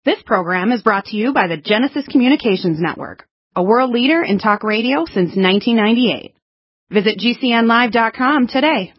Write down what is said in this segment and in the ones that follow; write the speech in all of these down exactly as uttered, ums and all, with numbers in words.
This program is brought to you by the Genesis Communications Network, a world leader in talk radio since nineteen ninety-eight. Visit G C N live dot com today.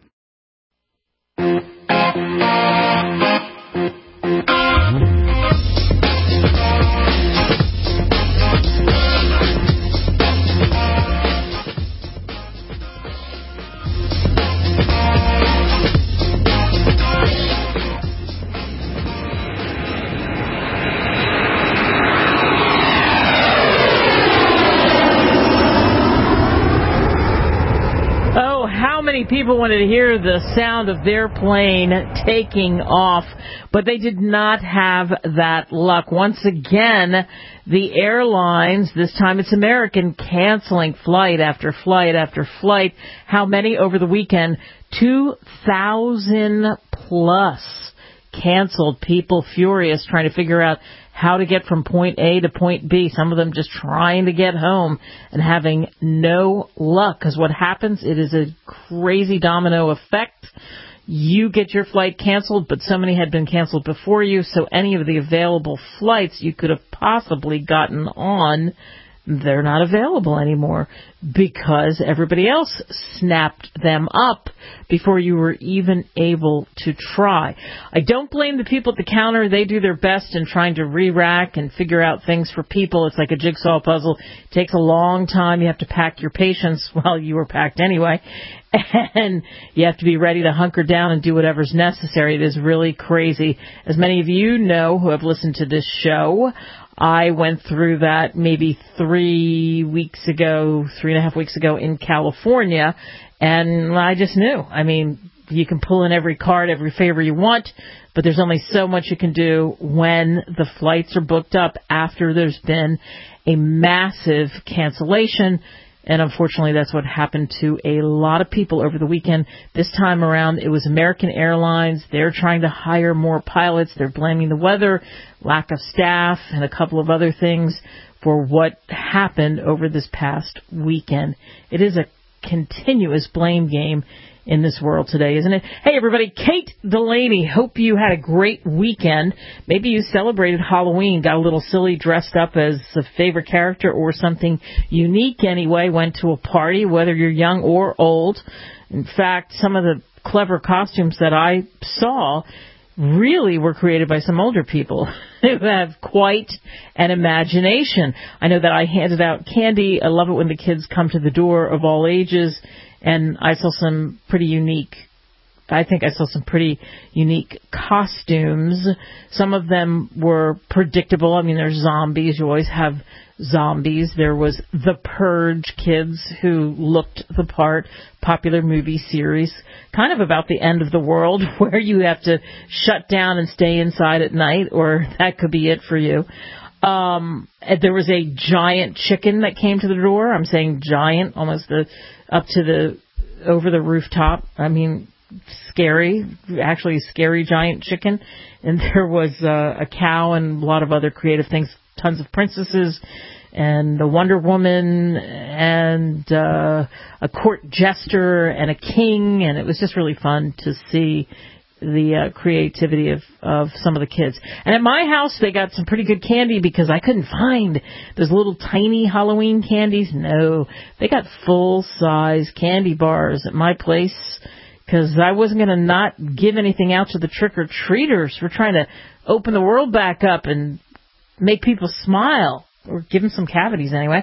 Many people wanted to hear the sound of their plane taking off, but they did not have that luck. Once again, the airlines, this time it's American, canceling flight after flight after flight. How many over the weekend? two thousand plus canceled. People furious trying to figure out how to get from point A to point B. Some of them just trying to get home and having no luck. Because what happens, it is a crazy domino effect. You get your flight canceled, but so many had been canceled before you, so any of the available flights you could have possibly gotten on, they're not available anymore because everybody else snapped them up before you were even able to try. I don't blame the people at the counter. They do their best in trying to re-rack and figure out things for people. It's like a jigsaw puzzle. It takes a long time. You have to pack your patience. Well, you were packed anyway. And you have to be ready to hunker down and do whatever's necessary. It is really crazy. As many of you know who have listened to this show, I went through that maybe three weeks ago, three and a half weeks ago in California, and I just knew. I mean, you can pull in every card, every favor you want, but there's only so much you can do when the flights are booked up after there's been a massive cancellation. And unfortunately, that's what happened to a lot of people over the weekend. This time around, it was American Airlines. They're trying to hire more pilots. They're blaming the weather, lack of staff, and a couple of other things for what happened over this past weekend. It is a continuous blame game in this world today, isn't it? Hey, everybody, Kate Delaney. Hope you had a great weekend. Maybe you celebrated Halloween, got a little silly, dressed up as a favorite character or something unique anyway, went to a party, whether you're young or old. In fact, some of the clever costumes that I saw really were created by some older people who have quite an imagination. I know that I handed out candy. I love it when the kids come to the door of all ages. And I saw some pretty unique, I think I saw some pretty unique costumes. Some of them were predictable. I mean, there's zombies. You always have zombies. There was the Purge kids who looked the part, popular movie series, kind of about the end of the world where you have to shut down and stay inside at night, or that could be it for you. Um, there was a giant chicken that came to the door. I'm saying giant, almost the up to the over the rooftop. I mean, scary, actually scary giant chicken. And there was uh, a cow and a lot of other creative things. Tons of princesses and a Wonder Woman and uh, a court jester and a king, and it was just really fun to see the uh, creativity of, of some of the kids. And at my house, they got some pretty good candy because I couldn't find those little tiny Halloween candies. No, they got full-size candy bars at my place because I wasn't going to not give anything out to the trick-or-treaters. We're trying to open the world back up and make people smile, or give them some cavities anyway.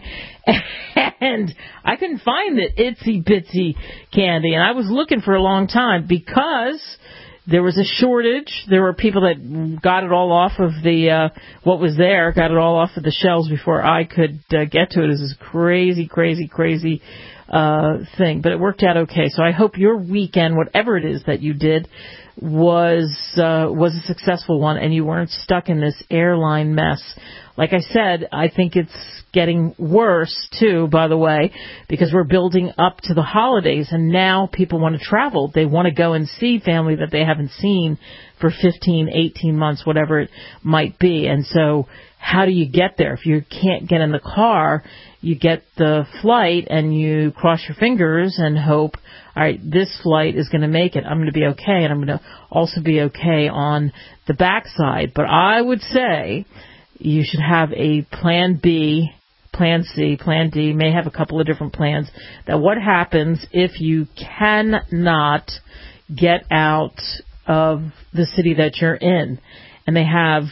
And I couldn't find the itsy-bitsy candy, and I was looking for a long time because there was a shortage. There were people that got it all off of the, uh, what was there, got it all off of the shelves before I could uh, get to it. It was this crazy, crazy, crazy uh, thing. But it worked out okay. So I hope your weekend, whatever it is that you did, was uh, was a successful one and you weren't stuck in this airline mess. Like I said, I think it's getting worse, too, by the way, because we're building up to the holidays, and now people want to travel. They want to go and see family that they haven't seen for fifteen, eighteen months, whatever it might be. And so how do you get there? If you can't get in the car, you get the flight and you cross your fingers and hope, all right, this flight is going to make it. I'm going to be okay, and I'm going to also be okay on the backside. But I would say you should have a plan B, plan C, plan D, may have a couple of different plans. That what happens if you cannot get out of the city that you're in, and they have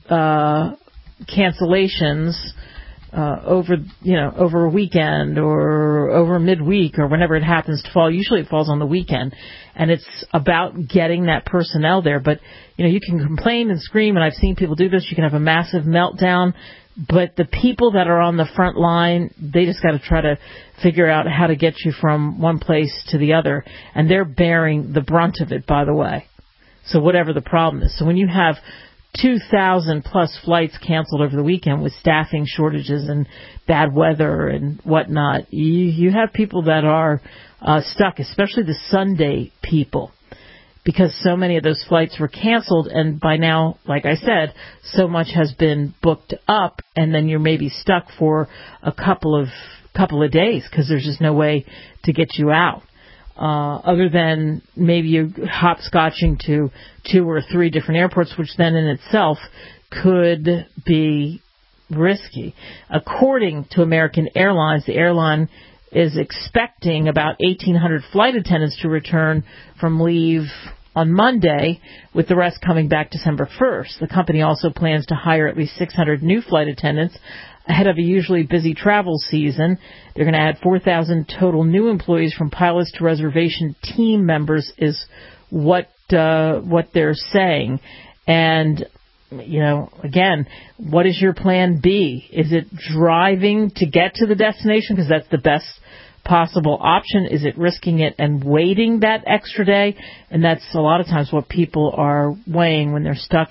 uh, cancellations uh, over, you know, over a weekend or over midweek or whenever it happens to fall. Usually it falls on the weekend, and it's about getting that personnel there. But, you know, you can complain and scream, and I've seen people do this. You can have a massive meltdown, but the people that are on the front line, they just got to try to figure out how to get you from one place to the other, and they're bearing the brunt of it, by the way. So whatever the problem is. So when you have two thousand plus flights canceled over the weekend with staffing shortages and bad weather and whatnot, you, you have people that are uh, stuck, especially the Sunday people, because so many of those flights were canceled, and by now, like I said, so much has been booked up, and then you're maybe stuck for a couple of couple of days because there's just no way to get you out. Uh, other than maybe you're hopscotching to two or three different airports, which then in itself could be risky. According to American Airlines, the airline is expecting about eighteen hundred flight attendants to return from leave on Monday, with the rest coming back December first. The company also plans to hire at least six hundred new flight attendants ahead of a usually busy travel season. They're going to add four thousand total new employees from pilots to reservation team members is what uh, what they're saying. And, you know, again, what is your plan B? Is it driving to get to the destination because that's the best possible option? Is it risking it and waiting that extra day? And that's a lot of times what people are weighing when they're stuck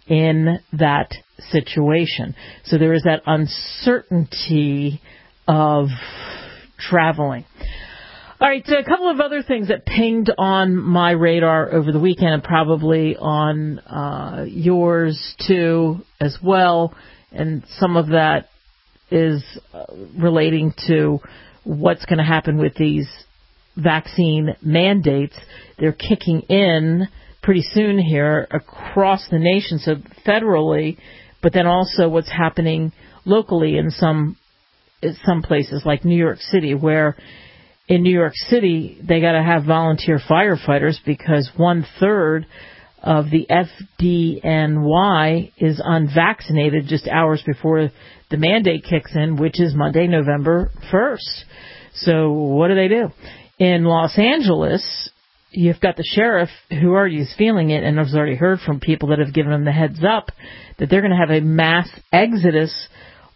in that situation. So there is that uncertainty of traveling. All right, so a couple of other things that pinged on my radar over the weekend, and probably on uh, yours too as well, and some of that is uh, relating to what's going to happen with these vaccine mandates. They're kicking in pretty soon here across the nation, so federally, but then also what's happening locally in some some places like New York City, where in New York City they got to have volunteer firefighters because one third of the F D N Y is unvaccinated just hours before the mandate kicks in, which is Monday, November first. So what do they do? In Los Angeles, you've got the sheriff who already is feeling it, and I've already heard from people that have given him the heads up that they're going to have a mass exodus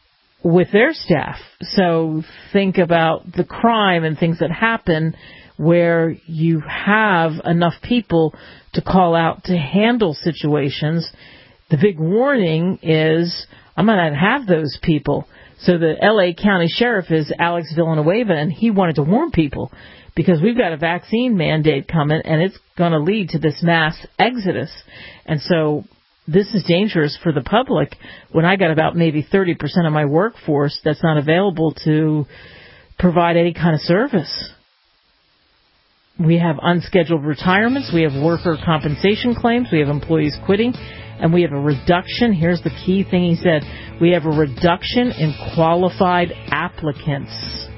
with their staff. So think about the crime and things that happen where you have enough people to call out to handle situations. The big warning is, I'm going to have those people. So the L A County Sheriff is Alex Villanueva, and he wanted to warn people because we've got a vaccine mandate coming, and it's going to lead to this mass exodus. And so this is dangerous for the public when I got about maybe thirty percent of my workforce that's not available to provide any kind of service. We have unscheduled retirements, we have worker compensation claims, we have employees quitting, and we have a reduction. Here's the key thing he said. We have a reduction in qualified applicants.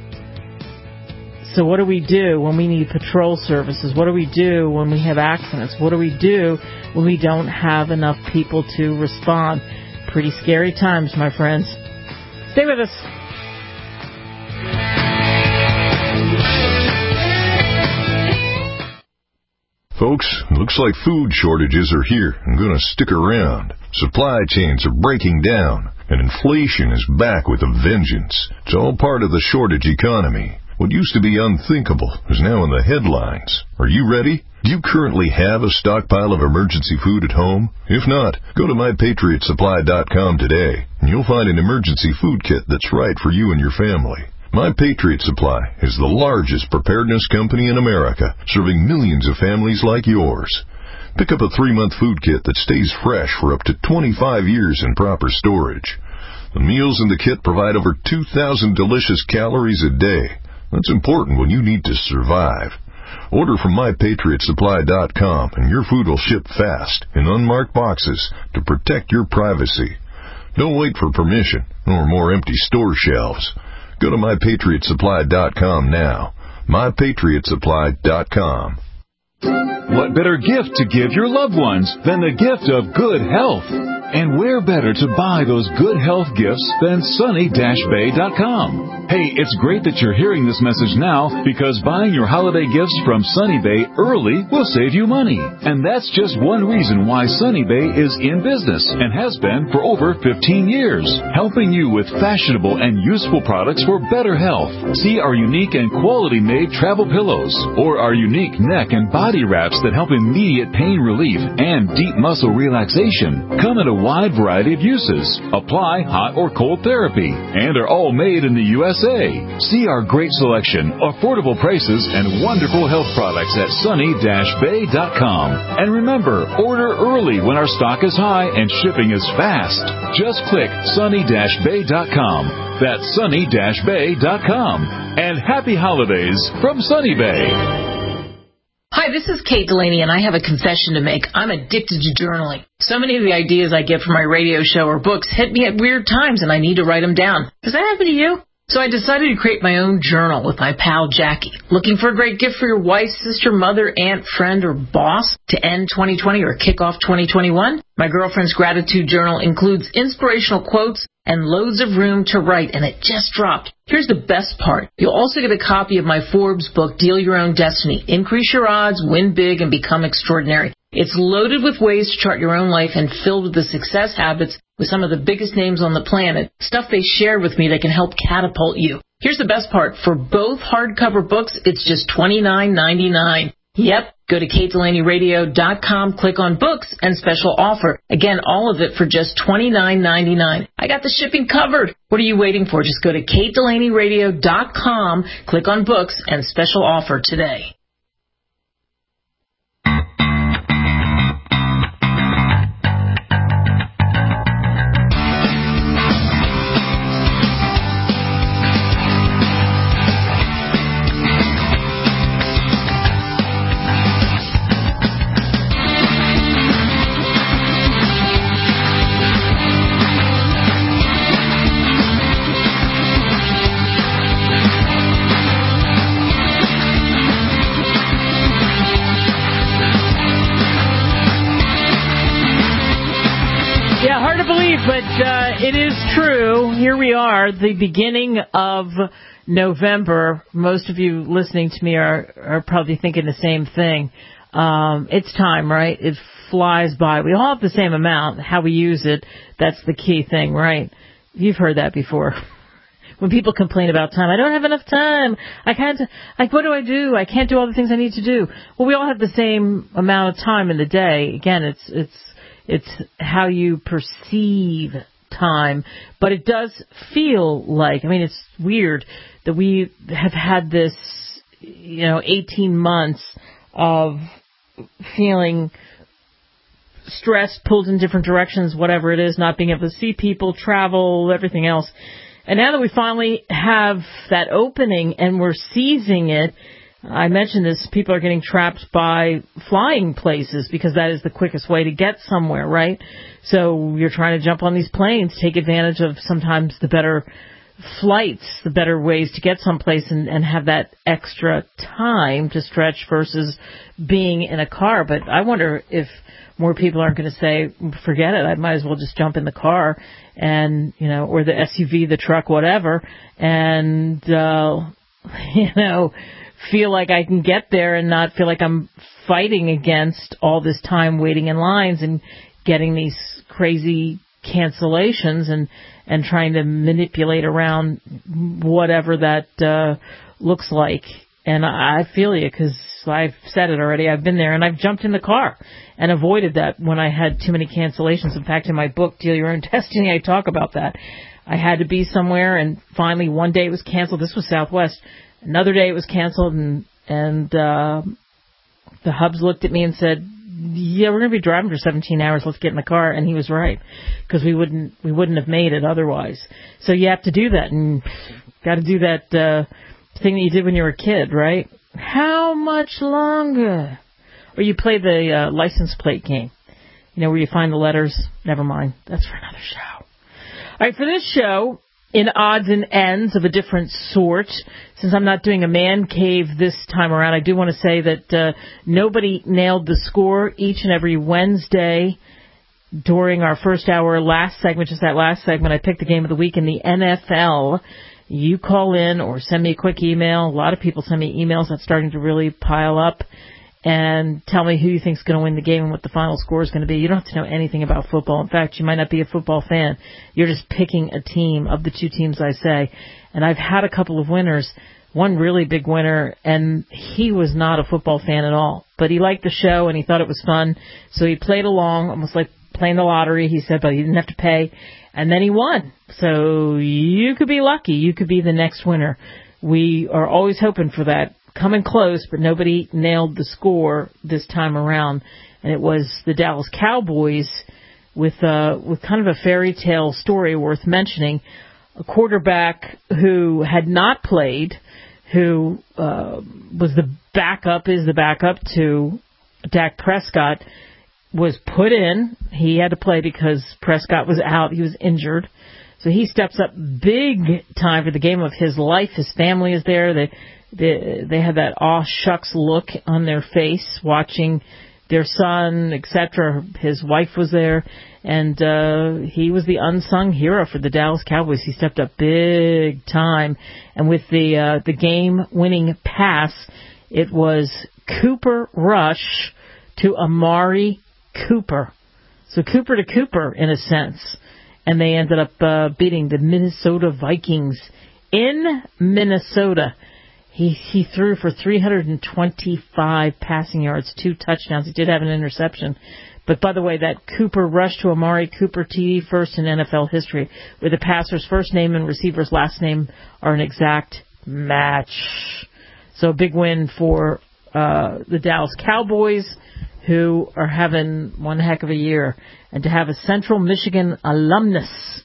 So what do we do when we need patrol services? What do we do when we have accidents? What do we do when we don't have enough people to respond? Pretty scary times, my friends. Stay with us. Folks, looks like food shortages are here and going to stick around. Supply chains are breaking down, and inflation is back with a vengeance. It's all part of the shortage economy. What used to be unthinkable is now in the headlines. Are you ready? Do you currently have a stockpile of emergency food at home? If not, go to my patriot supply dot com today, and you'll find an emergency food kit that's right for you and your family. My Patriot Supply is the largest preparedness company in America, serving millions of families like yours. Pick up a three-month food kit that stays fresh for up to twenty-five years in proper storage. The meals in the kit provide over two thousand delicious calories a day. That's important when you need to survive. Order from my patriot supply dot com, and your food will ship fast in unmarked boxes to protect your privacy. Don't wait for permission or more empty store shelves. Go to my patriot supply dot com now. my patriot supply dot com. What better gift to give your loved ones than the gift of good health? And where better to buy those good health gifts than sunny dash bay dot com? Hey, it's great that you're hearing this message now, because buying your holiday gifts from Sunny Bay early will save you money. And that's just one reason why Sunny Bay is in business and has been for over fifteen years, helping you with fashionable and useful products for better health. See our unique and quality-made travel pillows, or our unique neck and body wraps that help immediate pain relief and deep muscle relaxation. Come in a wide variety of uses, apply hot or cold therapy, and are all made in the U S A. See our great selection, affordable prices, and wonderful health products at sunny dash bay dot com. And remember, order early when our stock is high and shipping is fast. Just click sunny dash bay dot com. That's sunny dash bay dot com. And happy holidays from Sunny Bay. Hi, this is Kate Delaney, and I have a confession to make. I'm addicted to journaling. So many of the ideas I get from my radio show or books hit me at weird times, and I need to write them down. Does that happen to you? So I decided to create my own journal with my pal Jackie. Looking for a great gift for your wife, sister, mother, aunt, friend, or boss to end twenty twenty or kick off twenty twenty-one? My girlfriend's gratitude journal includes inspirational quotes and loads of room to write, and it just dropped. Here's the best part. You'll also get a copy of my Forbes book, Deal Your Own Destiny. Increase your odds, win big, and become extraordinary. It's loaded with ways to chart your own life and filled with the success habits with some of the biggest names on the planet, stuff they shared with me that can help catapult you. Here's the best part. For both hardcover books, it's just twenty-nine ninety-nine. Yep. Go to kate delaney radio dot com, click on books, and special offer. Again, all of it for just twenty-nine ninety-nine. I got the shipping covered. What are you waiting for? Just go to kate delaney radio dot com, click on books, and special offer today. But uh, it is true. Here we are, the beginning of November. Most of you listening to me are, are probably thinking the same thing. Um, it's time, right? It flies by. We all have the same amount. How we use it, that's the key thing, right? You've heard that before. When people complain about time, I don't have enough time. I can't, like, what do I do? I can't do all the things I need to do. Well, we all have the same amount of time in the day. Again, it's, it's, It's how you perceive time, but it does feel like, I mean, it's weird that we have had this, you know, eighteen months of feeling stressed, pulled in different directions, whatever it is, not being able to see people, travel, everything else. And now that we finally have that opening and we're seizing it, I mentioned this, people are getting trapped by flying places because that is the quickest way to get somewhere, right? So you're trying to jump on these planes, take advantage of sometimes the better flights, the better ways to get someplace and, and have that extra time to stretch versus being in a car. But I wonder if more people aren't going to say, forget it, I might as well just jump in the car and, you know, or the S U V, the truck, whatever, and, uh, you know, feel like I can get there and not feel like I'm fighting against all this time waiting in lines and getting these crazy cancellations and, and trying to manipulate around whatever that uh, looks like. And I feel you because I've said it already. I've been there and I've jumped in the car and avoided that when I had too many cancellations. In fact, in my book, Deal Your Own Destiny, I talk about that. I had to be somewhere and finally one day it was canceled. This was Southwest. Another day it was canceled, and and uh, the hubs looked at me and said, "Yeah, we're going to be driving for seventeen hours. Let's get in the car." And he was right, because we wouldn't we wouldn't have made it otherwise. So you have to do that, and got to do that uh, thing that you did when you were a kid, right? How much longer? Or you play the uh, license plate game, you know, where you find the letters. Never mind, that's for another show. right, for this show, in odds and ends of a different sort, since I'm not doing a man cave this time around, I do want to say that uh, nobody nailed the score each and every Wednesday during our first hour last segment, just that last segment. I picked the game of the week in the N F L. You call in or send me a quick email. A lot of people send me emails. That's starting to really pile up. And tell me who you think is going to win the game and what the final score is going to be. You don't have to know anything about football. In fact, you might not be a football fan. You're just picking a team of the two teams I say. And I've had a couple of winners. One really big winner, and he was not a football fan at all. But he liked the show, and he thought it was fun. So he played along, almost like playing the lottery, he said, but he didn't have to pay. And then he won. So you could be lucky. You could be the next winner. We are always hoping for that. Coming close, but nobody nailed the score this time around. And it was the Dallas Cowboys with uh, with kind of a fairy tale story worth mentioning. A quarterback who had not played, who uh, was the backup, is the backup to Dak Prescott, was put in. He had to play because Prescott was out. He was injured. So he steps up big time for the game of his life. His family is there. They they, they had that aw shucks look on their face watching their son, et cetera. His wife was there, and uh, he was the unsung hero for the Dallas Cowboys. He stepped up big time, and with the uh, the game-winning pass, it was Cooper Rush to Amari Cooper. So Cooper to Cooper, in a sense. And they ended up uh, beating the Minnesota Vikings in Minnesota. He he threw for three hundred twenty-five passing yards, two touchdowns. He did have an interception. But by the way, that Cooper Rush to Amari Cooper T D, first in N F L history, where the passer's first name and receiver's last name are an exact match. So a big win for uh, the Dallas Cowboys, who are having one heck of a year. And to have a Central Michigan alumnus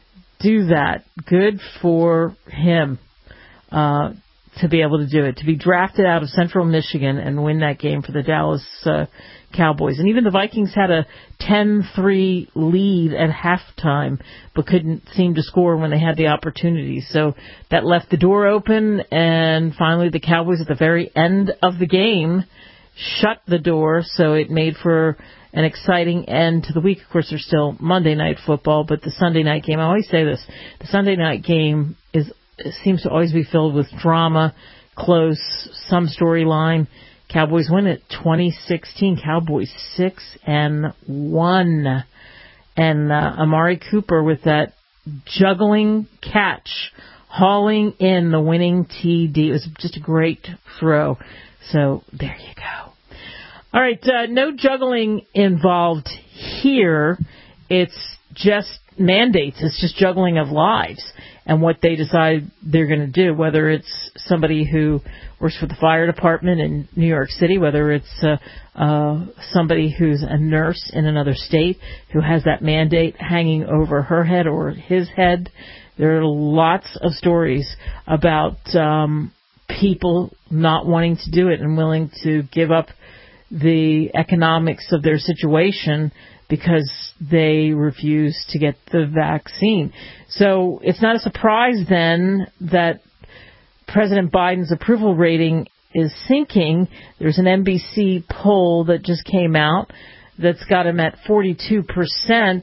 do that, good for him uh, to be able to do it. To be drafted out of Central Michigan and win that game for the Dallas uh, Cowboys. And even the Vikings had a ten three lead at halftime, but couldn't seem to score when they had the opportunity. So that left the door open, and finally the Cowboys at the very end of the game shut the door, so it made for an exciting end to the week. Of course, there's still Monday Night Football, but the Sunday night game, I always say this, the Sunday night game is seems to always be filled with drama, close, some storyline. Cowboys win it twenty sixteen. Cowboys six and one. And uh, Amari Cooper with that juggling catch, hauling in the winning T D. It was just a great throw. So there you go. All right, uh, no juggling involved here. It's just mandates. It's just juggling of lives and what they decide they're going to do, whether it's somebody who works for the fire department in New York City, whether it's uh, uh, somebody who's a nurse in another state who has that mandate hanging over her head or his head. There are lots of stories about um, people not wanting to do it and willing to give up the economics of their situation because they refuse to get the vaccine. So it's not a surprise then that President Biden's approval rating is sinking. There's an N B C poll that just came out that's got him at forty-two percent.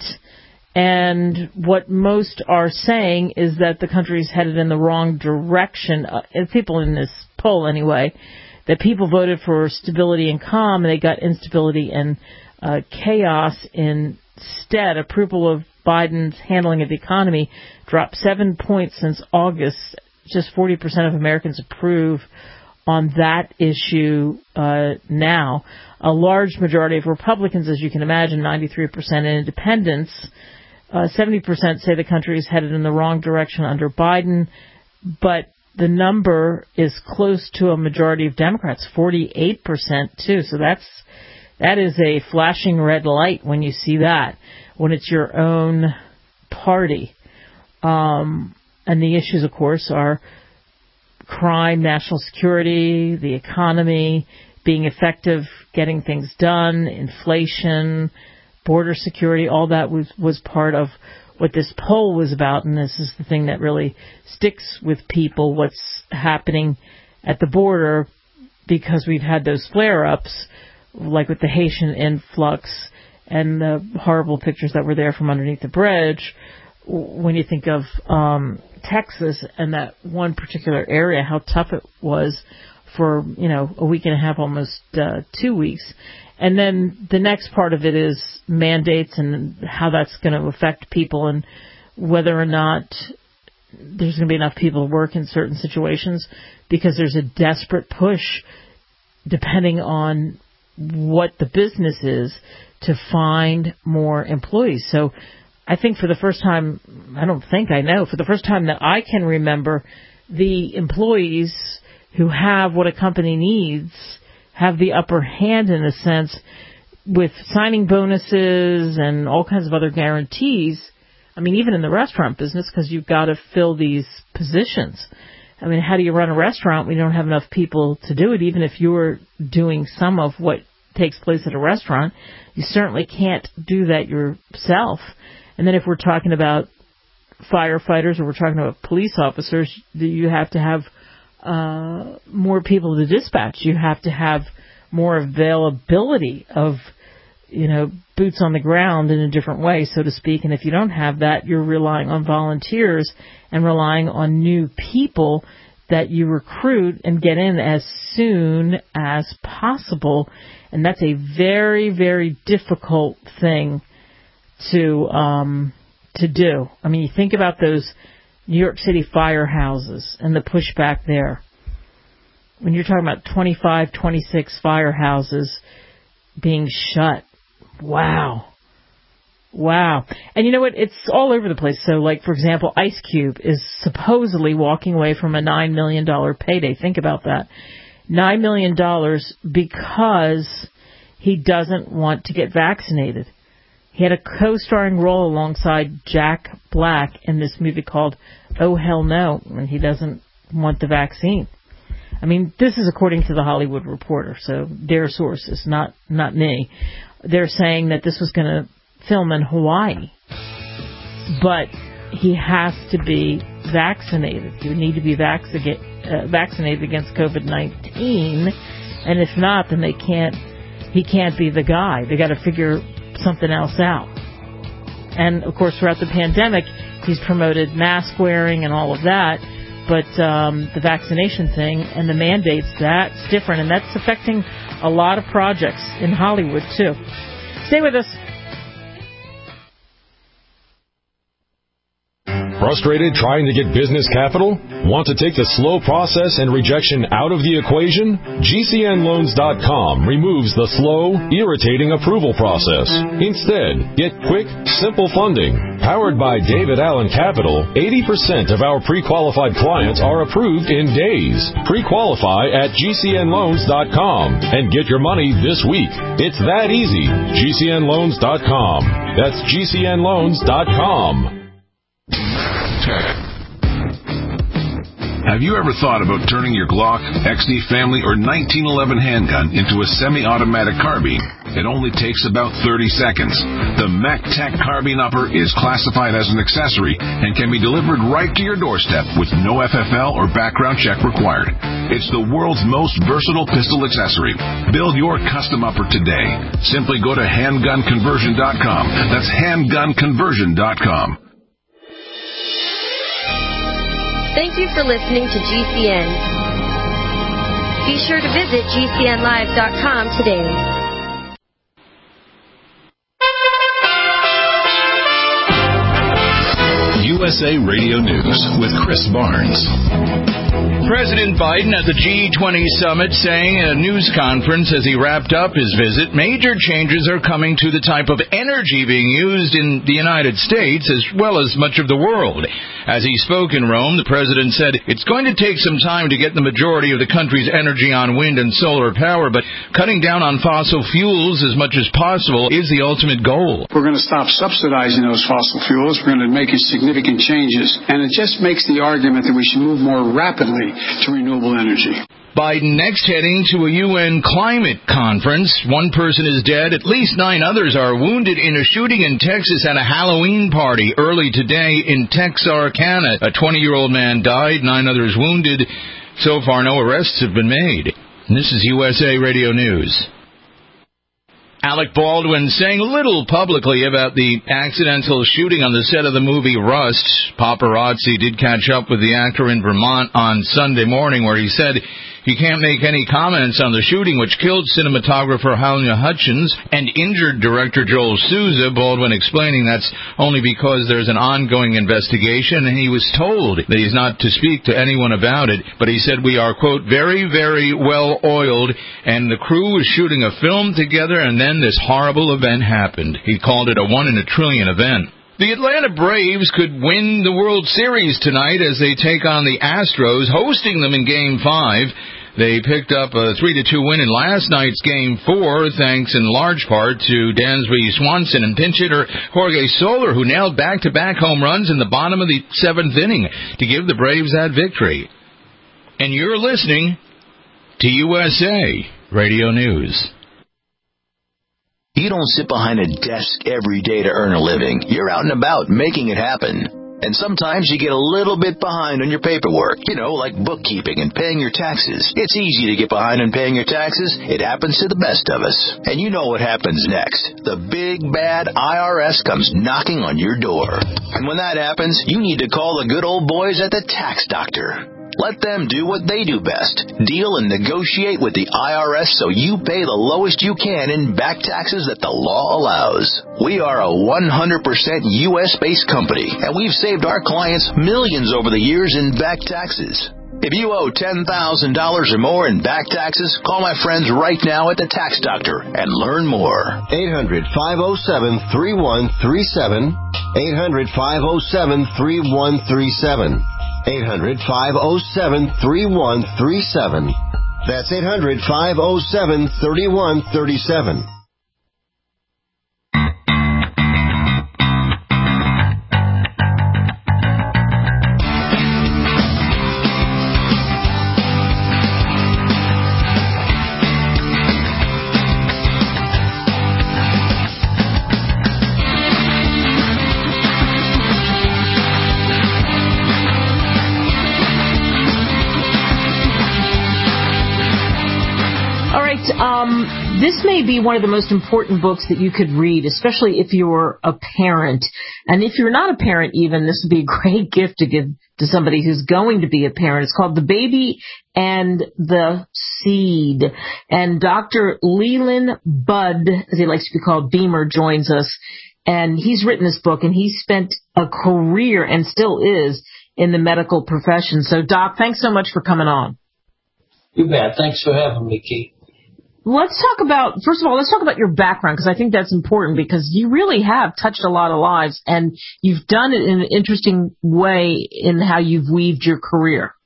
And what most are saying is that the country's headed in the wrong direction. Uh, people in this poll, anyway, that people voted for stability and calm, and they got instability and uh, chaos instead. Approval of Biden's handling of the economy dropped seven points since August. Just forty percent of Americans approve on that issue uh, now. A large majority of Republicans, as you can imagine, ninety-three percent, and independents, Uh, seventy percent say the country is headed in the wrong direction under Biden, but the number is close to a majority of Democrats, forty-eight percent too. So that's that is a flashing red light when you see that, when it's your own party. Um, and the issues, of course, are crime, national security, the economy, being effective, getting things done, inflation, border security. All that was, was part of what this poll was about, and this is the thing that really sticks with people, what's happening at the border, because we've had those flare-ups, like with the Haitian influx and the horrible pictures that were there from underneath the bridge. When you think of um, Texas and that one particular area, how tough it was for, you know, a week and a half, almost uh, two weeks. And then the next part of it is mandates and how that's going to affect people and whether or not there's going to be enough people to work in certain situations, because there's a desperate push, depending on what the business is, to find more employees. So I think for the first time, I don't think I know, for the first time that I can remember, the employees who have what a company needs have the upper hand, in a sense, with signing bonuses and all kinds of other guarantees. I mean, even in the restaurant business, because you've got to fill these positions. I mean, how do you run a restaurant when you don't have enough people to do it? Even if you're doing some of what takes place at a restaurant, you certainly can't do that yourself. And then if we're talking about firefighters or we're talking about police officers, you have to have uh, more people to dispatch. You have to have more availability of, you know, boots on the ground in a different way, so to speak. And if you don't have that, you're relying on volunteers and relying on new people that you recruit and get in as soon as possible. And that's a very, very difficult thing to um, to do. I mean, you think about those New York City firehouses and the pushback there. When you're talking about twenty-five, twenty-six firehouses being shut, wow. Wow. And you know what? It's all over the place. So, like, for example, Ice Cube is supposedly walking away from a nine million dollars payday. Think about that. nine million dollars because he doesn't want to get vaccinated. He had a co-starring role alongside Jack Black in this movie called Oh Hell No, and he doesn't want the vaccine. I mean, this is according to the Hollywood Reporter, so their sources, not not me. They're saying that this was going to film in Hawaii, but he has to be vaccinated. You need to be vaccinated uh, vaccinated against COVID nineteen, and if not, then they can't. He can't be the guy. They got to figure something else out. And of course, throughout the pandemic, he's promoted mask wearing and all of that. But um, the vaccination thing and the mandates, that's different, and that's affecting a lot of projects in Hollywood too. Stay with us. Frustrated trying to get business capital? Want to take the slow process and rejection out of the equation? G C N loans dot com removes the slow, irritating approval process. Instead, get quick, simple funding. Powered by David Allen Capital, eighty percent of our pre-qualified clients are approved in days. Pre-qualify at G C N loans dot com and get your money this week. It's that easy. G C N loans dot com. That's G C N loans dot com. Have you ever thought about turning your Glock, X D Family, or nineteen eleven handgun into a semi-automatic carbine? It only takes about thirty seconds. The MacTac Carbine Upper is classified as an accessory and can be delivered right to your doorstep with no F F L or background check required. It's the world's most versatile pistol accessory. Build your custom upper today. Simply go to handgun conversion dot com. That's handgun conversion dot com. Thank you for listening to G C N. Be sure to visit G C N live dot com today. U S A Radio News with Chris Barnes. President Biden at the G twenty summit saying in a news conference as he wrapped up his visit, major changes are coming to the type of energy being used in the United States as well as much of the world. As he spoke in Rome, the president said it's going to take some time to get the majority of the country's energy on wind and solar power, but cutting down on fossil fuels as much as possible is the ultimate goal. We're going to stop subsidizing those fossil fuels. We're going to make significant changes. And it just makes the argument that we should move more rapidly to renewable energy. Biden next heading to a U N climate conference. One person is dead. At least nine others are wounded in a shooting in Texas at a Halloween party early today in Texarkana. A twenty-year-old man died, nine others wounded. So far, no arrests have been made. And this is U S A Radio News. Alec Baldwin saying little publicly about the accidental shooting on the set of the movie Rust. Paparazzi did catch up with the actor in Vermont on Sunday morning, where he said he can't make any comments on the shooting which killed cinematographer Halyna Hutchins and injured director Joel Souza. Baldwin explaining that's only because there's an ongoing investigation, and he was told that he's not to speak to anyone about it. But he said we are, quote, very, very well oiled, and the crew was shooting a film together, and then this horrible event happened. He called it a one in a trillion event. The Atlanta Braves could win the World Series tonight as they take on the Astros, hosting them in Game five. They picked up a three to two win in last night's Game four, thanks in large part to Dansby Swanson and pinch hitter Jorge Soler, who nailed back-to-back home runs in the bottom of the seventh inning to give the Braves that victory. And you're listening to U S A Radio News. You don't sit behind a desk every day to earn a living. You're out and about making it happen. And sometimes you get a little bit behind on your paperwork, you know, like bookkeeping and paying your taxes. It's easy to get behind on paying your taxes. It happens to the best of us. And you know what happens next. The big, bad I R S comes knocking on your door. And when that happens, you need to call the good old boys at the Tax Doctor. Let them do what they do best. Deal and negotiate with the I R S so you pay the lowest you can in back taxes that the law allows. We are a one hundred percent U S-based company, and we've saved our clients millions over the years in back taxes. If you owe ten thousand dollars or more in back taxes, call my friends right now at the Tax Doctor and learn more. eight hundred, five oh seven, three one three seven. eight hundred, five oh seven, three one three seven. eight hundred, five oh seven, three one three seven. That's eight hundred, five oh seven, three one three seven. Um, this may be one of the most important books that you could read, especially if you're a parent. And if you're not a parent even, this would be a great gift to give to somebody who's going to be a parent. It's called The Baby and the Seed. And Doctor Leland Budd, as he likes to be called, Beamer, joins us. And he's written this book, and he's spent a career, and still is, in the medical profession. So, Doc, thanks so much for coming on. You bet. Thanks for having me, Kate. Let's talk about, first of all, let's talk about your background, because I think that's important, because you really have touched a lot of lives, and you've done it in an interesting way in how you've weaved your career.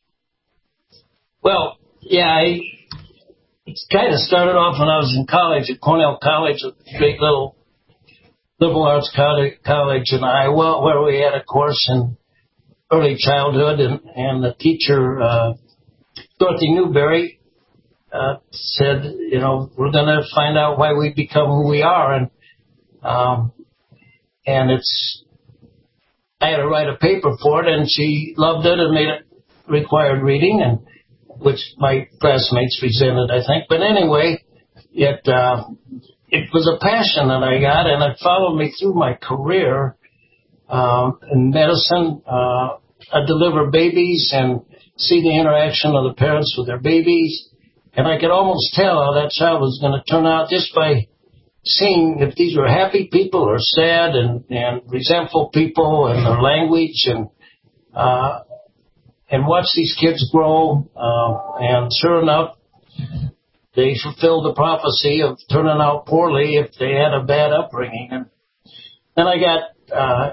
Well, yeah, I it kind of started off when I was in college at Cornell College, a great little liberal arts college in Iowa, where we had a course in early childhood, and, and the teacher, uh, Dorothy Newberry, Uh, said, you know, we're going to find out why we become who we are. And, um, and it's, I had to write a paper for it, and she loved it and made it required reading, and which my classmates resented, I think. But anyway, it, uh, it was a passion that I got, and it followed me through my career, um, in medicine. Uh, I deliver babies and see the interaction of the parents with their babies. And I could almost tell how that child was going to turn out just by seeing if these were happy people or sad and, and resentful people and their language, and uh, and watch these kids grow. Uh, and sure enough, they fulfilled the prophecy of turning out poorly if they had a bad upbringing. And then I got uh,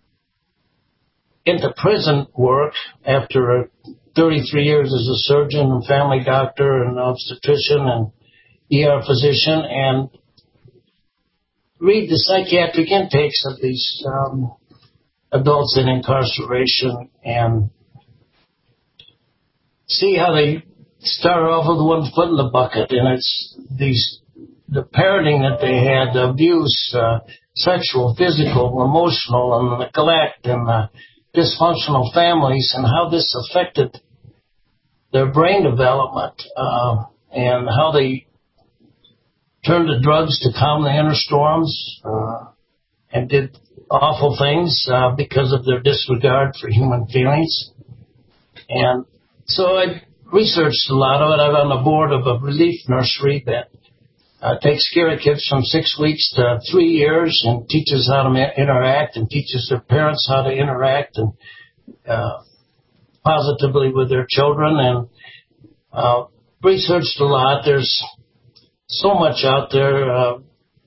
into prison work after thirty-three years as a surgeon and family doctor and obstetrician and E R physician, and read the psychiatric intakes of these um, adults in incarceration and see how they started off with one foot in the bucket, and it's these the parenting that they had, the abuse, uh, sexual, physical, emotional, and neglect, and uh, dysfunctional families, and how this affected their brain development, uh, and how they turned to drugs to calm the inner storms, uh, and did awful things uh, because of their disregard for human feelings. And so I researched a lot of it. I'm on the board of a relief nursery that uh, takes care of kids from six weeks to three years and teaches how to ma- interact and teaches their parents how to interact and uh, positively with their children. And uh, researched a lot. There's so much out there. Uh,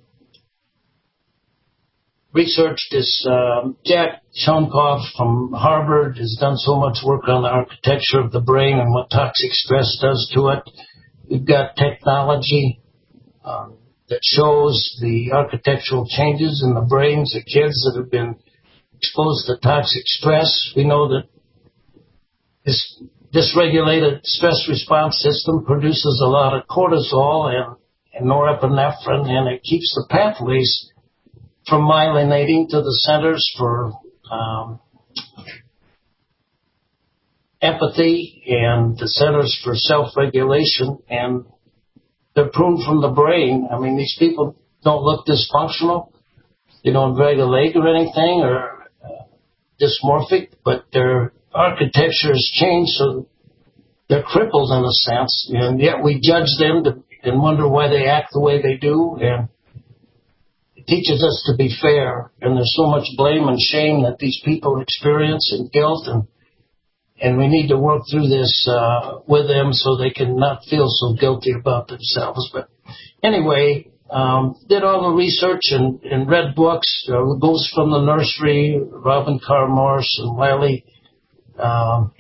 researched this. Uh, Jack Shonkoff from Harvard has done so much work on the architecture of the brain and what toxic stress does to it. We've got technology um, that shows the architectural changes in the brains of kids that have been exposed to toxic stress. We know that this dysregulated stress response system produces a lot of cortisol and, and norepinephrine, and it keeps the pathways from myelinating to the centers for um, empathy and the centers for self-regulation, and they're pruned from the brain. I mean, these people don't look dysfunctional. They don't drag a leg or anything or uh, dysmorphic, but their architecture has changed, so they're crippled in a sense, and yet we judge them to, and wonder why they act the way they do, and it teaches us to be fair, and there's so much blame and shame that these people experience and guilt, and and we need to work through this uh, with them so they can not feel so guilty about themselves. But anyway, um, did all the research and, and read books. Uh, Ghosts from the Nursery, Robin Carr Morse, and Wiley, um,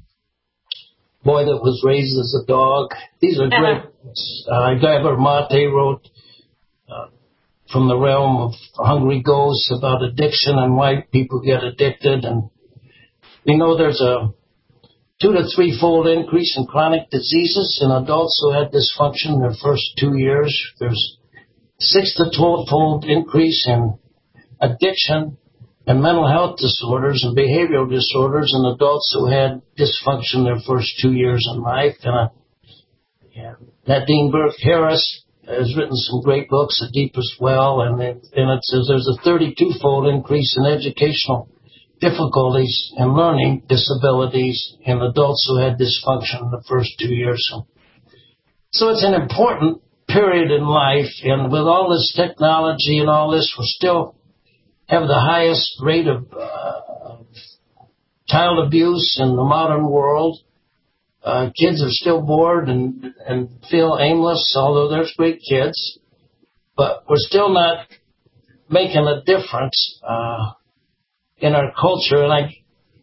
Boy That Was Raised as a Dog. These are great books. Uh, Gabor Mate wrote uh, From the Realm of Hungry Ghosts about addiction and why people get addicted. And we know there's a two to three-fold increase in chronic diseases in adults who had dysfunction in their first two years. There's six to twelve-fold increase in addiction and mental health disorders and behavioral disorders in adults who had dysfunction in their first two years in life. And uh, yeah, Nadine Burke Harris has written some great books, The Deepest Well, and it, and it says there's a thirty-two-fold increase in educational difficulties and learning disabilities in adults who had dysfunction in the first two years. So, so it's an important period in life, and with all this technology and all this, we still have the highest rate of uh, child abuse in the modern world. Uh, kids are still bored and, and feel aimless, although there's great kids, but we're still not making a difference uh, in our culture. And I,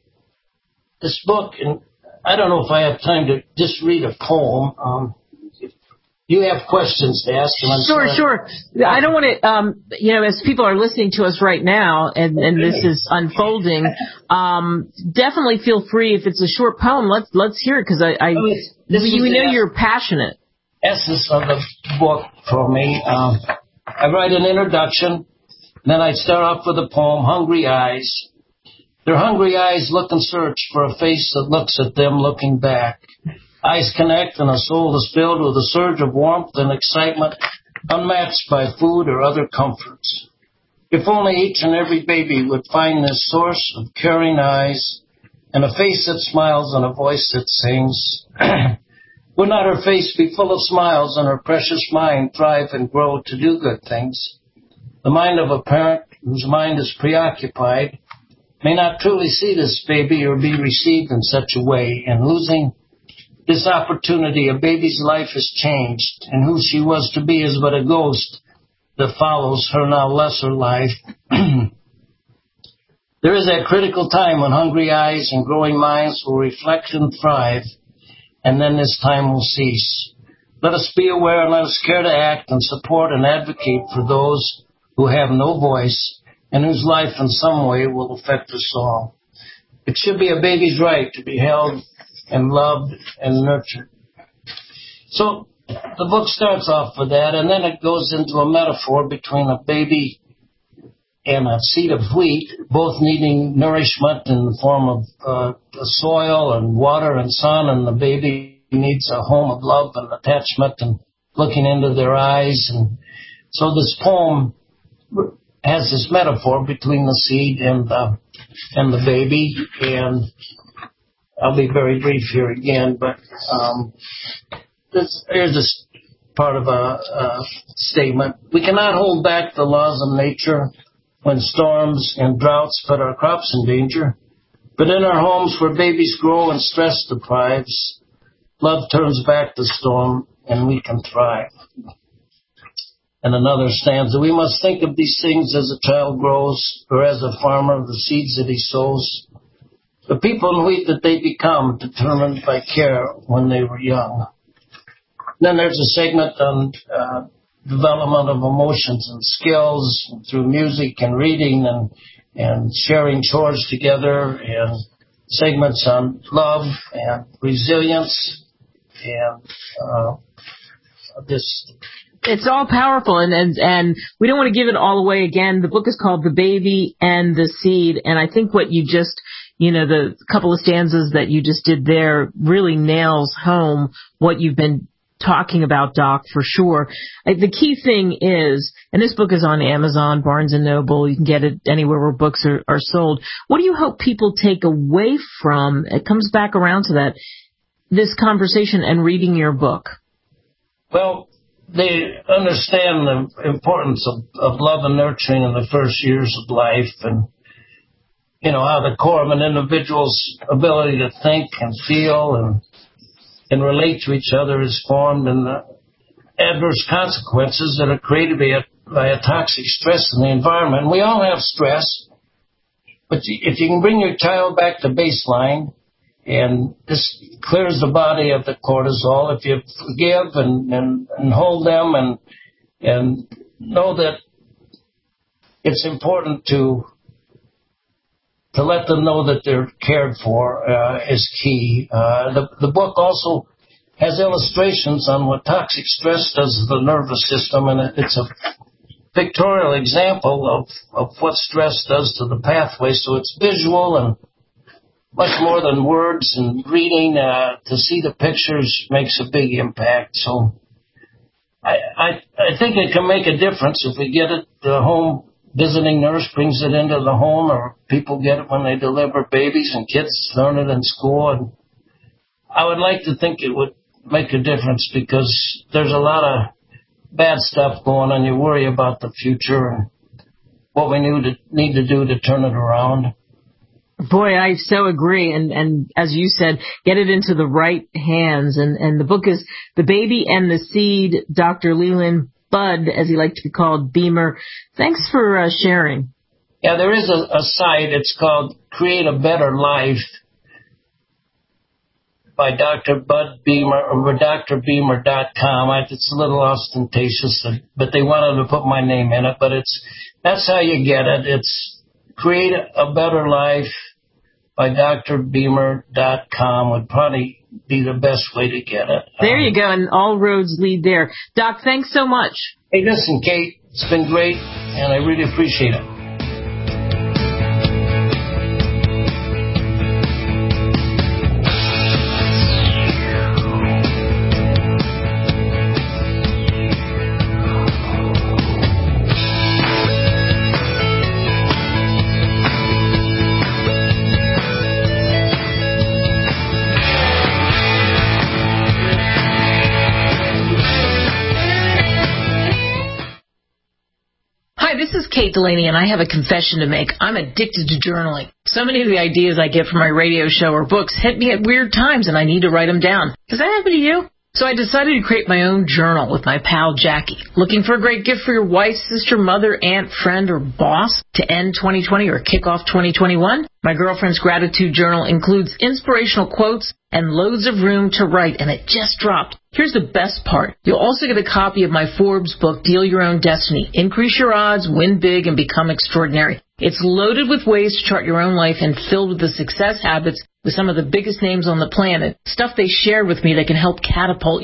this book, and I don't know if I have time to just read a poem. Um, if you have questions to ask, and I'm Sure, sorry. sure. I don't want to, um, you know, as people are listening to us right now, and, and this is unfolding, um, definitely feel free. If it's a short poem, let's let's hear it, because I, I This you is know the you're passionate. essence of the book for me. Um, I write an introduction, then I start off with a poem, Hungry Eyes. Their hungry eyes look and search for a face that looks at them looking back. Eyes connect and a soul is filled with a surge of warmth and excitement unmatched by food or other comforts. If only each and every baby would find this source of caring eyes and a face that smiles and a voice that sings, would not her face be full of smiles and her precious mind thrive and grow to do good things? The mind of a parent whose mind is preoccupied may not truly see this baby or be received in such a way, and losing this opportunity, a baby's life is changed, and who she was to be is but a ghost that follows her now lesser life. There is that critical time when hungry eyes and growing minds will reflect and thrive, and then this time will cease. Let us be aware and let us care to act and support and advocate for those who have no voice and whose life in some way will affect us all. It should be a baby's right to be held and loved and nurtured. So the book starts off with that, and then it goes into a metaphor between a baby and a seed of wheat, both needing nourishment in the form of uh, soil and water and sun, and the baby needs a home of love and attachment and looking into their eyes. And so this poem has this metaphor between the seed and the, and the baby, and I'll be very brief here again, but um, this, here's this part of a, a statement. We cannot hold back the laws of nature when storms and droughts put our crops in danger. But in our homes where babies grow and stress deprives, love turns back the storm and we can thrive. And another stanza, we must think of these things as a child grows, or as a farmer the seeds that he sows. The people and wheat that they become, determined by care when they were young. Then there's a segment on uh, development of emotions and skills through music and reading and and sharing chores together, and segments on love and resilience and uh, this. It's all powerful, and, and and we don't want to give it all away again. The book is called The Baby and the Seed, and I think what you just, you know, the couple of stanzas that you just did there really nails home what you've been talking about, Doc, for sure. The key thing is, and this book is on Amazon, Barnes and Noble, you can get it anywhere where books are, are sold. What do you hope people take away from, it comes back around to that, this conversation and reading your book? Well, they understand the importance of, of love and nurturing in the first years of life, and, you know, how the core of an individual's ability to think and feel and and relate to each other is formed, and the adverse consequences that are created by a, by a toxic stress in the environment. And we all have stress, but if you can bring your child back to baseline, and this clears the body of the cortisol, if you forgive and, and, and hold them and and know that it's important to to let them know that they're cared for uh, is key. Uh, the, the book also has illustrations on what toxic stress does to the nervous system, and it, it's a pictorial example of, of what stress does to the pathway. So it's visual and much more than words, and reading uh, to see the pictures makes a big impact. So I, I, I think it can make a difference if we get it the home. Visiting nurse brings it into the home, or people get it when they deliver babies, and kids learn it in school. And I would like to think it would make a difference, because there's a lot of bad stuff going on. You worry about the future and what we need to, need to do to turn it around. Boy, I so agree. And, and as you said, get it into the right hands. And, and the book is The Baby and the Seed, Doctor Leland Bud, as he liked to be called, Beamer. Thanks for uh, sharing. Yeah, there is a, a site. It's called Create a Better Life by Doctor Bud Beamer, or D R beamer dot com. It's a little ostentatious, but they wanted to put my name in it. But it's that's how you get it. It's Create a Better Life by D R beamer dot com would probably be the best way to get it. There you go, and all roads lead there. Doc, thanks so much. Hey, listen, Kate, it's been great, and I really appreciate it. This is Kate Delaney, and I have a confession to make. I'm addicted to journaling. So many of the ideas I get from my radio show or books hit me at weird times, and I need to write them down. Does that happen to you? So I decided to create my own journal with my pal Jackie. Looking for a great gift for your wife, sister, mother, aunt, friend, or boss to end twenty twenty or kick off twenty twenty-one? My girlfriend's gratitude journal includes inspirational quotes and loads of room to write, and it just dropped. Here's the best part. You'll also get a copy of my Forbes book, Deal Your Own Destiny. Increase your odds, win big, and become extraordinary. It's loaded with ways to chart your own life and filled with the success habits with some of the biggest names on the planet. Stuff they shared with me that can help catapult you.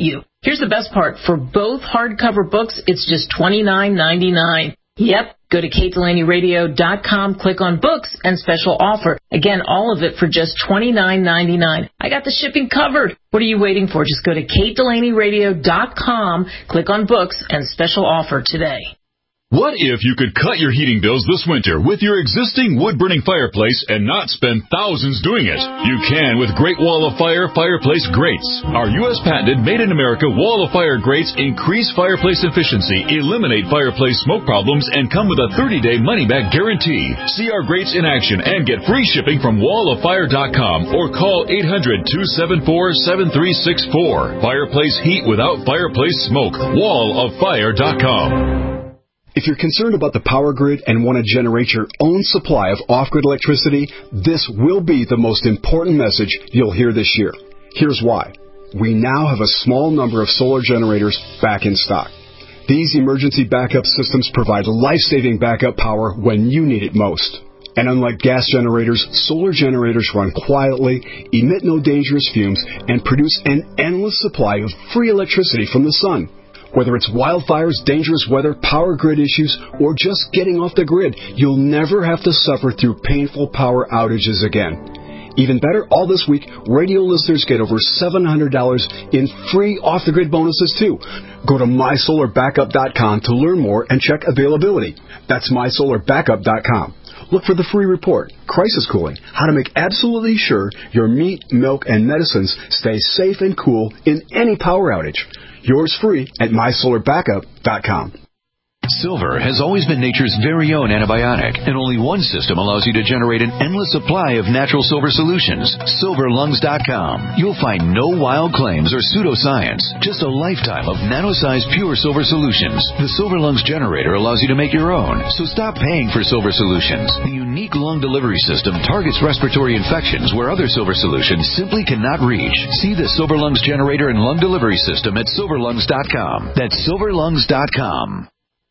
Here's the best part. For both hardcover books, it's just twenty-nine ninety-nine. Yep. Go to kate delaney radio dot com, click on books, and special offer. Again, all of it for just twenty-nine ninety-nine. I got the shipping covered. What are you waiting for? Just go to kate delaney radio dot com, click on books, and special offer today. What if you could cut your heating bills this winter with your existing wood-burning fireplace and not spend thousands doing it? You can with Great Wall of Fire fireplace grates. Our U S patented made-in-America Wall of Fire grates increase fireplace efficiency, eliminate fireplace smoke problems, and come with a thirty-day money-back guarantee. See our grates in action and get free shipping from wall of fire dot com or call eight hundred, two seven four, seven three six four. Fireplace heat without fireplace smoke. wall of fire dot com. If you're concerned about the power grid and want to generate your own supply of off-grid electricity, this will be the most important message you'll hear this year. Here's why. We now have a small number of solar generators back in stock. These emergency backup systems provide life-saving backup power when you need it most. And unlike gas generators, solar generators run quietly, emit no dangerous fumes, and produce an endless supply of free electricity from the sun. Whether it's wildfires, dangerous weather, power grid issues, or just getting off the grid, you'll never have to suffer through painful power outages again. Even better, all this week, radio listeners get over seven hundred dollars in free off-the-grid bonuses, too. Go to my solar backup dot com to learn more and check availability. That's my solar backup dot com. Look for the free report, Crisis Cooling, how to make absolutely sure your meat, milk, and medicines stay safe and cool in any power outage. Yours free at my solar backup dot com. Silver has always been nature's very own antibiotic, and only one system allows you to generate an endless supply of natural silver solutions. silver lungs dot com. You'll find no wild claims or pseudoscience, just a lifetime of nano-sized pure silver solutions. The Silver Lungs generator allows you to make your own, so stop paying for silver solutions. The unique lung delivery system targets respiratory infections where other silver solutions simply cannot reach. See the Silver Lungs generator and lung delivery system at silver lungs dot com. That's silver lungs dot com.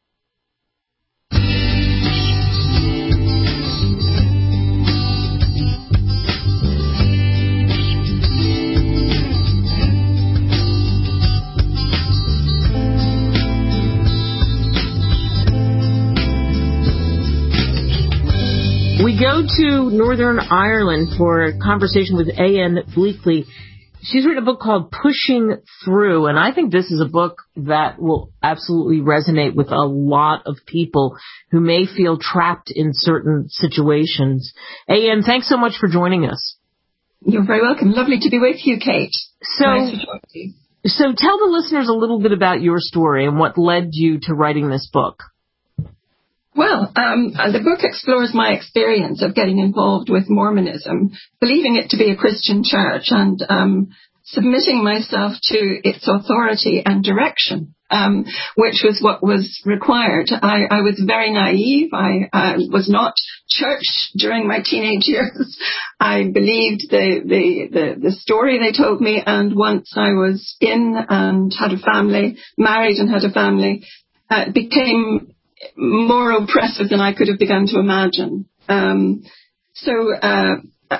We go to Northern Ireland for a conversation with A N Bleakley. She's written a book called Pushing Through, and I think this is a book that will absolutely resonate with a lot of people who may feel trapped in certain situations. A N, thanks so much for joining us. You're very welcome. Lovely to be with you, Kate. So, nice to talk to you. So tell the listeners a little bit about your story and what led you to writing this book. Well, um, the book explores my experience of getting involved with Mormonism, believing it to be a Christian church, and um, submitting myself to its authority and direction, um, which was what was required. I, I was very naive. I, I was not churched during my teenage years. I believed the, the, the, the story they told me, and once I was in and had a family, married and had a family, uh, it became more oppressive than I could have begun to imagine. Um, so uh,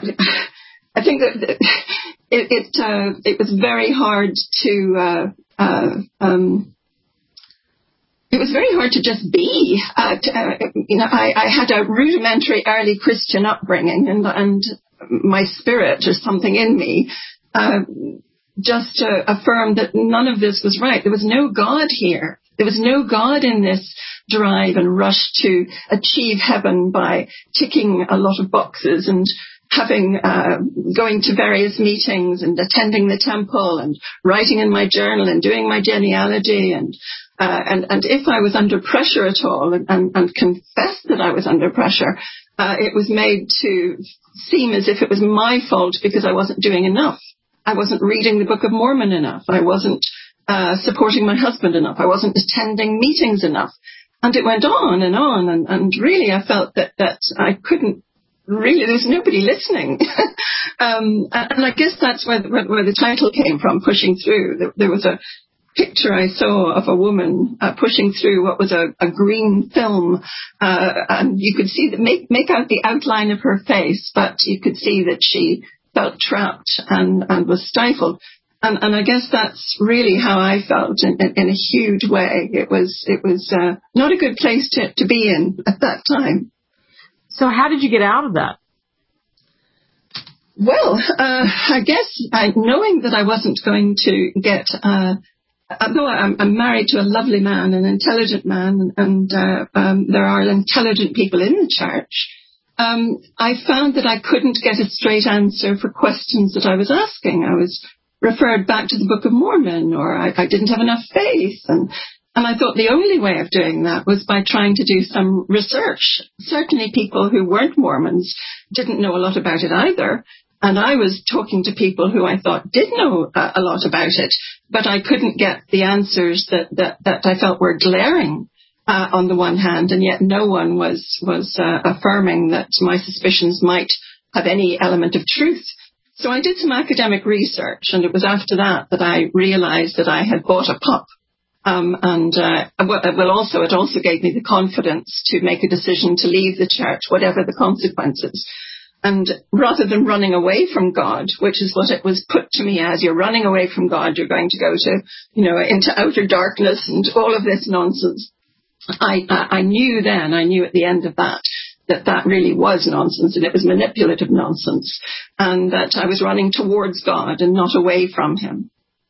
I think that it it, uh, it was very hard to uh, uh, um, it was very hard to just be. Uh, to, uh, you know, I, I had a rudimentary early Christian upbringing, and and my spirit, or something in me, uh, just uh, affirmed that none of this was right. There was no God here. There was no God in this drive and rush to achieve heaven by ticking a lot of boxes and having, uh, going to various meetings and attending the temple and writing in my journal and doing my genealogy. And, uh, and, and if I was under pressure at all and, and, and confessed that I was under pressure, uh, it was made to seem as if it was my fault because I wasn't doing enough. I wasn't reading the Book of Mormon enough. I wasn't Uh, supporting my husband enough. I wasn't attending meetings enough. And it went on and on. And, and really, I felt that, that I couldn't really, there's nobody listening. um, and I guess that's where, where, where the title came from, Pushing Through. There, there was a picture I saw of a woman uh, pushing through what was a, a green film. Uh, and you could see, the, make, make out the outline of her face, but you could see that she felt trapped and, and was stifled. And, and I guess that's really how I felt in, in, in a huge way. It was it was uh, not a good place to, to be in at that time. So how did you get out of that? Well, uh, I guess I, knowing that I wasn't going to get, uh, although I'm, I'm married to a lovely man, an intelligent man, and uh, um, there are intelligent people in the church, um, I found that I couldn't get a straight answer for questions that I was asking. I was referred back to the Book of Mormon, or I, I didn't have enough faith, and And I thought the only way of doing that was by trying to do some research. Certainly people who weren't Mormons didn't know a lot about it either. And I was talking to people who I thought did know uh, a lot about it, but I couldn't get the answers that, that, that I felt were glaring uh, on the one hand, and yet no one was, was uh, affirming that my suspicions might have any element of truth. So I did some academic research, and it was after that that I realized that I had bought a pup. Um, and uh, well, also it also gave me the confidence to make a decision to leave the church, whatever the consequences. And rather than running away from God, which is what it was put to me as, you're running away from God, you're going to go to, you know, into outer darkness and all of this nonsense. I, I, I knew then, I knew at the end of that, that that really was nonsense, and it was manipulative nonsense, and that I was running towards God and not away from him.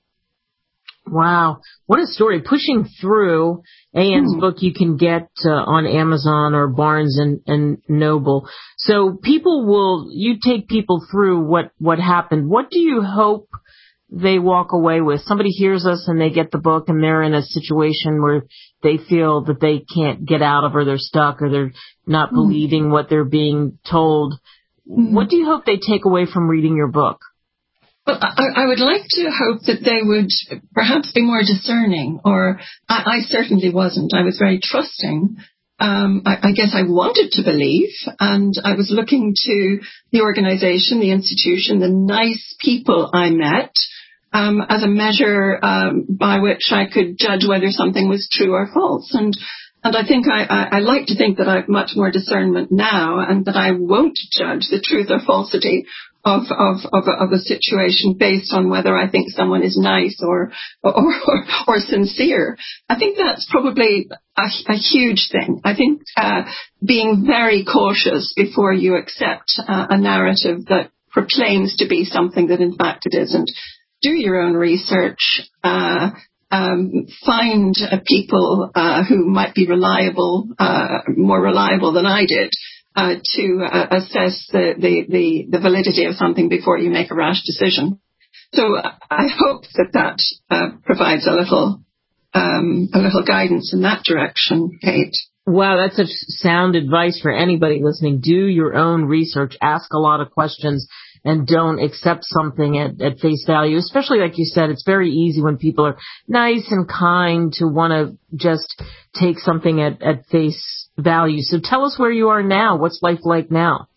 Wow. What a story. Pushing Through, A N's hmm. book you can get uh, on Amazon or Barnes and, and Noble. So people will, you take people through what, what happened. What do you hope they walk away with? Somebody hears us and they get the book and they're in a situation where they feel that they can't get out of, or they're stuck, or they're not hmm. believing what they're being told. Hmm. What do you hope they take away from reading your book? Well, I, I would like to hope that they would perhaps be more discerning, or I, I certainly wasn't. I was very trusting. Um, I, I guess I wanted to believe, and I was looking to the organization, the institution, the nice people I met um, as a measure um, by which I could judge whether something was true or false. And And I think I, I, I like to think that I have much more discernment now, and that I won't judge the truth or falsity of of of a, of a situation based on whether I think someone is nice or or or, or sincere. I think that's probably a, a huge thing. I think uh, being very cautious before you accept uh, a narrative that proclaims to be something that in fact it isn't. Do your own research. Uh, Um, find uh, people uh, who might be reliable, uh, more reliable than I did, uh, to uh, assess the, the, the, the validity of something before you make a rash decision. So I hope that that uh, provides a little um, a little guidance in that direction, Kate. Wow, that's such sound advice for anybody listening. Do your own research, ask a lot of questions, and don't accept something at, at face value. Especially, like you said, it's very easy when people are nice and kind to want to just take something at, at face value. So tell us where you are now. What's life like now?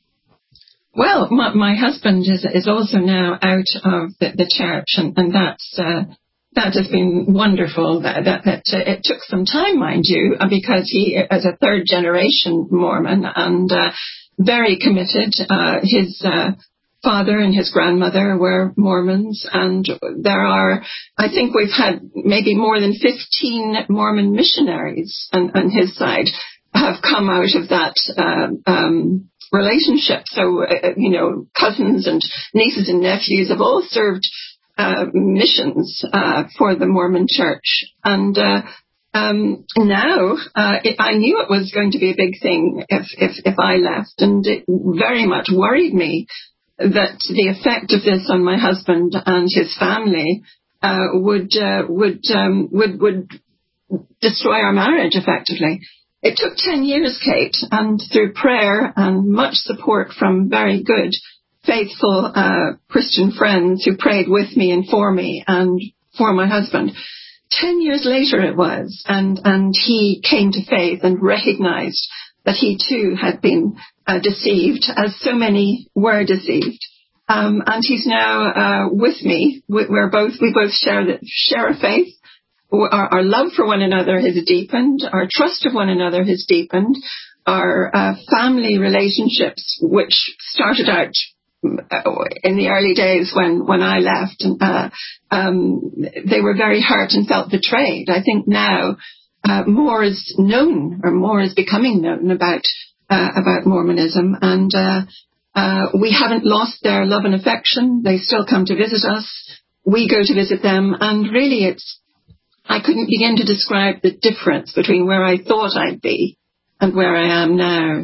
Well, my, my husband is is also now out of the, the church, and, and that's uh, that has been wonderful. That, that, that uh, it took some time, mind you, because he is a third generation Mormon and uh, very committed. Uh, his uh, father and his grandmother were Mormons, and there are, I think we've had maybe more than fifteen Mormon missionaries on, on his side have come out of that um, um, relationship. So, uh, you know, cousins and nieces and nephews have all served uh, missions uh, for the Mormon Church. And uh, um, now uh, it, I knew it was going to be a big thing if, if, if I left, and it very much worried me that the effect of this on my husband and his family uh, would uh, would um, would would destroy our marriage effectively. It took ten years, Kate, and through prayer and much support from very good, faithful uh, Christian friends who prayed with me and for me and for my husband. Ten years later it was, and and he came to faith and recognized that he too had been uh, deceived, as so many were deceived. Um, and he's now uh, with me. We're both we both share the, share a faith. Our, our love for one another has deepened. Our trust of one another has deepened. Our uh, family relationships, which started out in the early days when, when I left, uh, um, they were very hurt and felt betrayed. I think now uh, more is known, or more is becoming known about uh, about Mormonism, and uh, uh, we haven't lost their love and affection. They still come to visit us. We go to visit them, and really it's, I couldn't begin to describe the difference between where I thought I'd be and where I am now.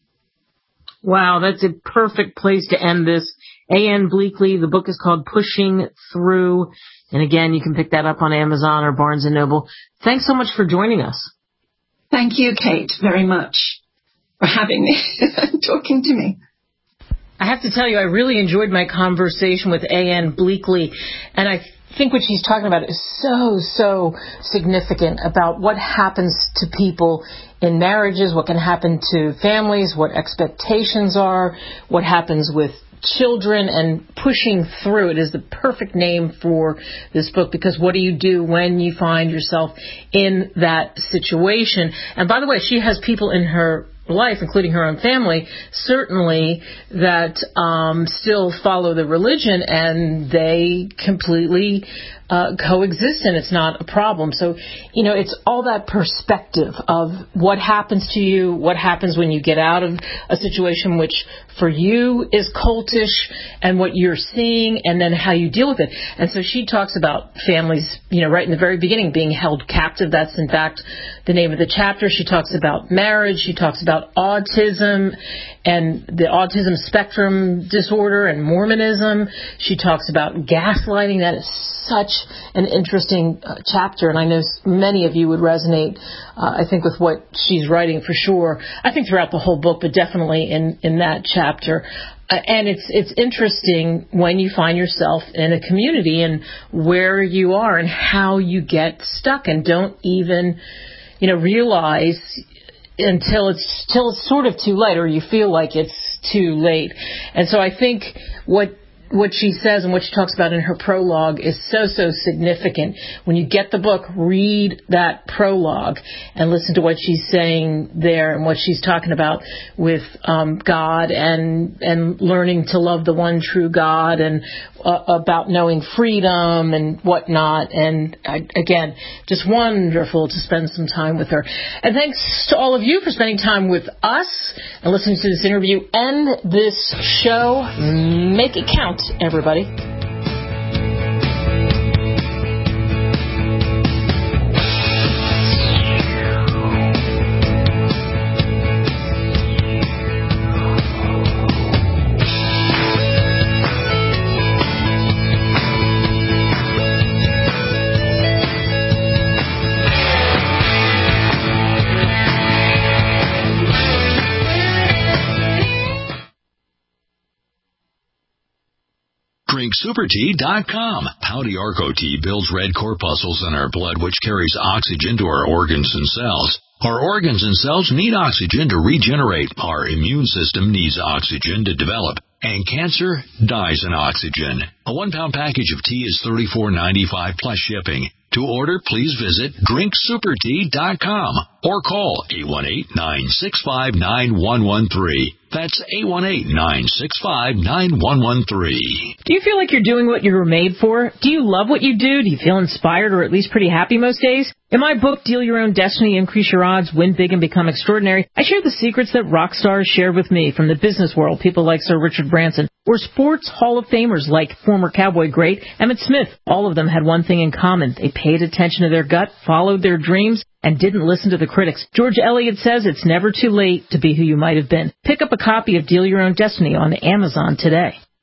Wow, that's a perfect place to end this. A N Bleakley, the book is called Pushing Through. And again, you can pick that up on Amazon or Barnes and Noble. Thanks so much for joining us. Thank you, Kate, very much for having me and talking to me. I have to tell you, I really enjoyed my conversation with A N Bleakley, and I think what she's talking about is so, so significant about what happens to people in marriages, what can happen to families, what expectations are, what happens with children, and pushing through. It is the perfect name for this book, because what do you do when you find yourself in that situation? And by the way, she has people in her life, including her own family, certainly, that um, still follow the religion, and they completely uh, coexist, and it's not a problem. So, you know, it's all that perspective of what happens to you, what happens when you get out of a situation which for you is cultish, and what you're seeing, and then how you deal with it. And so she talks about families, you know, right in the very beginning, being held captive. That's, in fact, the name of the chapter. She talks about marriage. She talks about autism and the autism spectrum disorder and Mormonism. She talks about gaslighting. That is such an interesting uh, chapter, and I know many of you would resonate, uh, I think, with what she's writing for sure. I think throughout the whole book, but definitely in, in that chapter. Uh, and it's it's interesting when you find yourself in a community and where you are and how you get stuck and don't even, you know, realize until it's till it's sort of too late, or you feel like it's too late. And so I think what what she says and what she talks about in her prologue is so, so significant. When you get the book, read that prologue and listen to what she's saying there and what she's talking about with um, God and and learning to love the one true God, and uh, about knowing freedom and whatnot. And I, again, just wonderful to spend some time with her. And thanks to all of you for spending time with us and listening to this interview and this show. Make it count, everybody. drink super tea dot com. Pouty Arco tea builds red corpuscles in our blood, which carries oxygen to our organs and cells. Our organs and cells need oxygen to regenerate. Our immune system needs oxygen to develop. And cancer dies in oxygen. A one-pound package of tea is thirty-four ninety-five plus shipping. To order, please visit drink super tea dot com or call eight one eight, nine six five, nine one one three. That's eight one eight, nine six five, nine one one three. Do you feel like you're doing what you were made for? Do you love what you do? Do you feel inspired or at least pretty happy most days? In my book, Deal Your Own Destiny, Increase Your Odds, Win Big and Become Extraordinary, I share the secrets that rock stars shared with me from the business world, people like Sir Richard Branson, or sports Hall of Famers like former Cowboy great Emmitt Smith. All of them had one thing in common. They paid attention to their gut, followed their dreams, and didn't listen to the critics. George Eliot says it's never too late to be who you might have been. Pick up a copy of Deal Your Own Destiny on Amazon today.